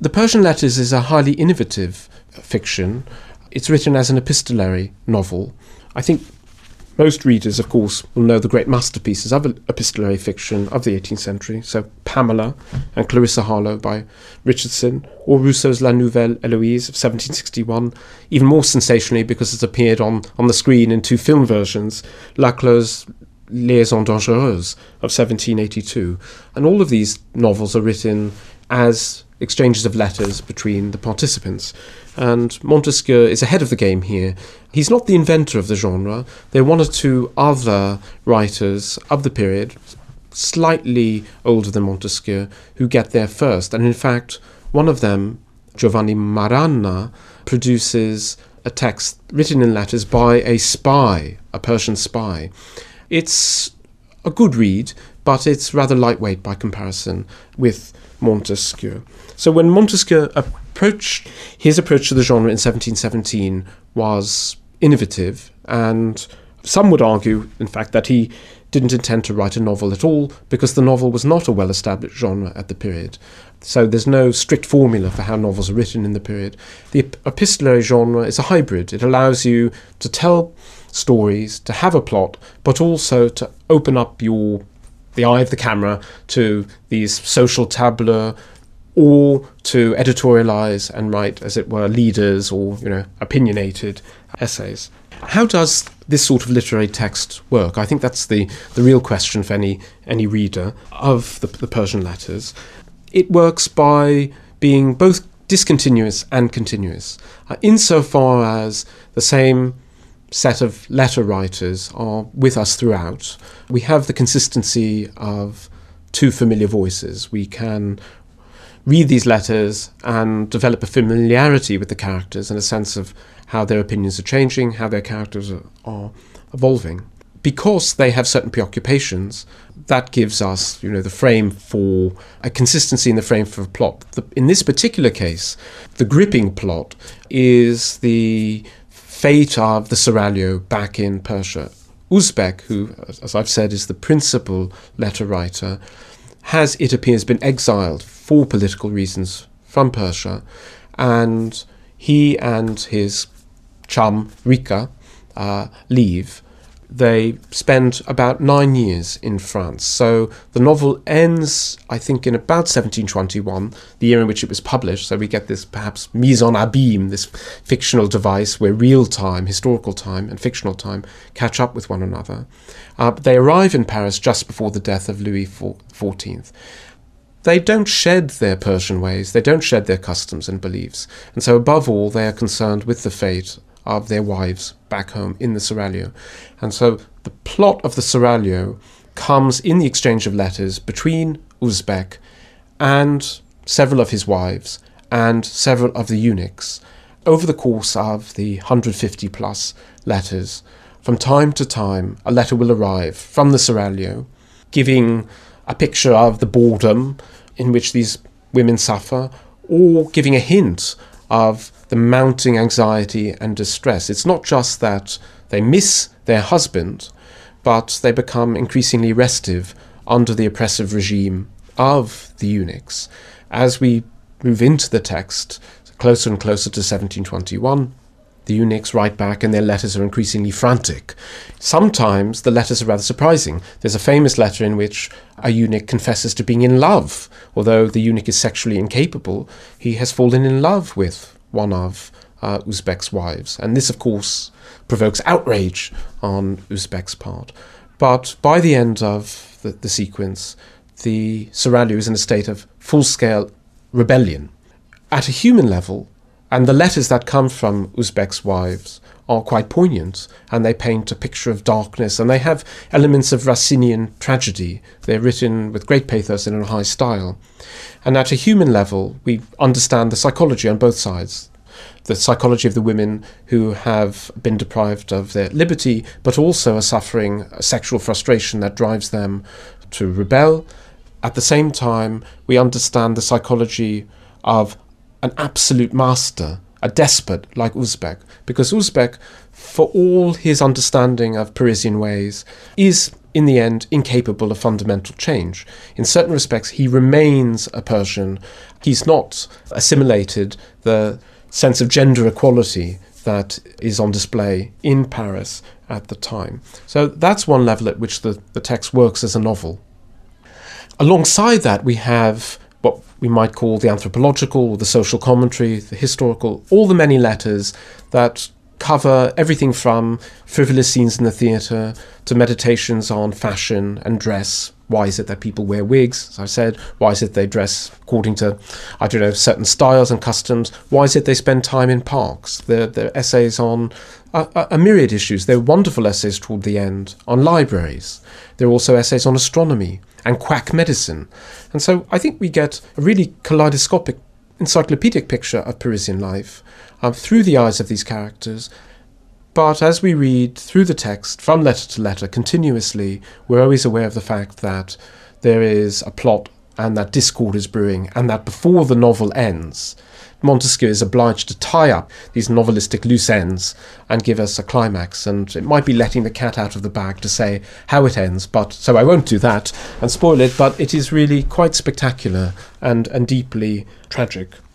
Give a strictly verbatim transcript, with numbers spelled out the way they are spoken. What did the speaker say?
The Persian Letters is a highly innovative fiction. It's written as an epistolary novel. I think most readers, of course, will know the great masterpieces of epistolary fiction of the eighteenth century, so Pamela and Clarissa Harlowe by Richardson, or Rousseau's La Nouvelle Héloïse of seventeen sixty-one, even more sensationally because it's appeared on, on the screen in two film versions, Laclos' Liaison Dangereuse of seventeen eighty-two. And all of these novels are written as exchanges of letters between the participants. And Montesquieu is ahead of the game here. He's not the inventor of the genre. There are one or two other writers of the period, slightly older than Montesquieu, who get there first. And in fact, one of them, Giovanni Marana, produces a text written in letters by a spy, a Persian spy. It's a good read, but it's rather lightweight by comparison with Montesquieu. So when Montesquieu approached, his approach to the genre in seventeen seventeen was innovative, and some would argue, in fact, that he didn't intend to write a novel at all because the novel was not a well-established genre at the period. So there's no strict formula for how novels are written in the period. The epistolary genre is a hybrid. It allows you to tell stories, to have a plot, but also to open up your the eye of the camera to these social tableaux, or to editorialize and write, as it were, leaders or, you know, opinionated essays. How does this sort of literary text work? I think that's the, the real question for any any reader of the, the Persian Letters. It works by being both discontinuous and continuous, uh, insofar as the same set of letter writers are with us throughout. We have the consistency of two familiar voices. We can read these letters and develop a familiarity with the characters and a sense of how their opinions are changing, how their characters are, are evolving. Because they have certain preoccupations, that gives us, you know, the frame for a consistency in the frame for a plot. The, in this particular case, the gripping plot is the fate of the Seraglio back in Persia. Uzbek, who, as I've said, is the principal letter writer, has, it appears, been exiled for political reasons from Persia, and he and his chum, Rika, uh, leave. They spend about nine years in France. So the novel ends, I think, in about seventeen twenty-one, the year in which it was published. So we get this perhaps mise en abîme, this fictional device where real time, historical time and fictional time catch up with one another. Uh, they arrive in Paris just before the death of Louis the fourteenth. They don't shed their Persian ways, they don't shed their customs and beliefs. And so above all, they are concerned with the fate of their wives back home in the Seraglio. And so the plot of the Seraglio comes in the exchange of letters between Uzbek and several of his wives and several of the eunuchs over the course of the one hundred fifty plus letters. From time to time, a letter will arrive from the Seraglio giving a picture of the boredom in which these women suffer, or giving a hint of the mounting anxiety and distress. It's not just that they miss their husband, but they become increasingly restive under the oppressive regime of the eunuchs. As we move into the text, closer and closer to seventeen twenty-one, the eunuchs write back and their letters are increasingly frantic. Sometimes the letters are rather surprising. There's a famous letter in which a eunuch confesses to being in love. Although the eunuch is sexually incapable, he has fallen in love with one of uh, Uzbek's wives. And this, of course, provokes outrage on Uzbek's part. But by the end of the, the sequence, the Seraglio is in a state of full-scale rebellion. At a human level, and the letters that come from Uzbek's wives are quite poignant, and they paint a picture of darkness, and they have elements of Racinian tragedy. They're written with great pathos and in a high style. And at a human level, we understand the psychology on both sides. The psychology of the women who have been deprived of their liberty, but also are suffering a sexual frustration that drives them to rebel. At the same time, we understand the psychology of an absolute master, a despot like Uzbek, because Uzbek, for all his understanding of Parisian ways, is in the end, incapable of fundamental change. In certain respects, he remains a Persian. He's not assimilated the sense of gender equality that is on display in Paris at the time. So that's one level at which the, the text works as a novel. Alongside that, we have what we might call the anthropological, the social commentary, the historical, all the many letters that cover everything from frivolous scenes in the theatre to meditations on fashion and dress. Why is it that people wear wigs, as I said? Why is it they dress according to, I don't know, certain styles and customs? Why is it they spend time in parks? There are essays on a, a myriad issues. There are wonderful essays toward the end on libraries. There are also essays on astronomy and quack medicine. And so I think we get a really kaleidoscopic, encyclopedic picture of Parisian life um, through the eyes of these characters. But as we read through the text, from letter to letter, continuously, we're always aware of the fact that there is a plot and that discord is brewing, and that before the novel ends, Montesquieu is obliged to tie up these novelistic loose ends and give us a climax. And it might be letting the cat out of the bag to say how it ends, but so I won't do that and spoil it, but it is really quite spectacular and, and deeply tragic.